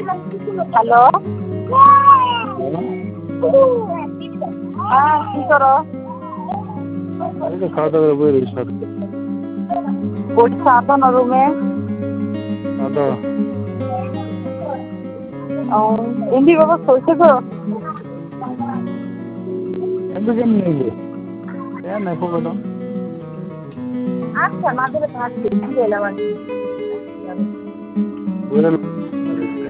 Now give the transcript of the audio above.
Hello, হ্যাঁ কি করো? এই তো খাওয়া দাওয়া করে বই রয়েছি সব। বসে আছো না রুমে? খাওয়া দাওয়া এমনি ব্যবস্থা হয়েছে তো? এমনি কেমনি নেবে নাই খবর আচ্ছা, না দিলে থাকছে, কি এলাম আর কি।